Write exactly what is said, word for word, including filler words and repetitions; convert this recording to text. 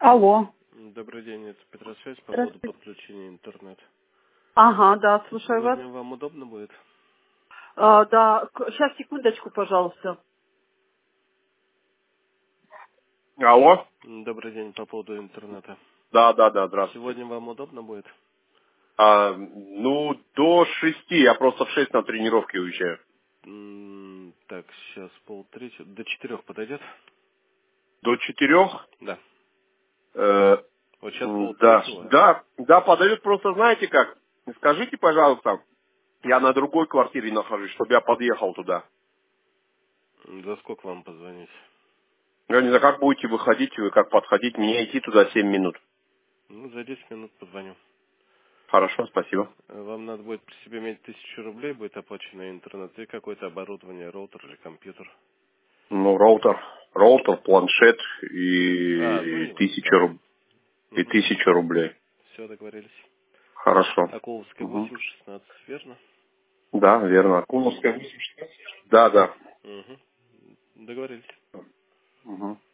Алло. Добрый день, это Петросвязь по поводу Здравствуйте. подключения интернета. Ага, да, слушаю вас. Сегодня вам удобно будет? А, да, сейчас, секундочку, пожалуйста. Алло? Добрый день, по поводу интернета. Да, да, да, здравствуйте. Сегодня вам удобно будет? А, ну, до шести, я просто в шесть на тренировке уезжаю. М, Так, сейчас полтретьего. До четырех подойдет? До четырех? Да. Э, Вот сейчас м, да, полтретьего. да, да, подойдет, просто знаете как? Скажите, пожалуйста, я на другой квартире нахожусь, чтобы я подъехал туда. За сколько вам позвонить? Я не знаю, как будете выходить, вы как подходить, мне идти туда семь минут. Ну, за десять минут позвоню. Хорошо, спасибо. Вам надо будет при себе иметь тысячу рублей, будет оплачено интернет, и какое-то оборудование, роутер или компьютер. Ну, роутер, роутер, планшет А, ну и не важно, тысяча, да. руб- и Угу. тысяча рублей. Все, договорились. Хорошо. Акуловская Угу. восемь шестнадцать, верно? Да, верно. Куновская. Угу. Да, да. Угу. Договорились. Угу.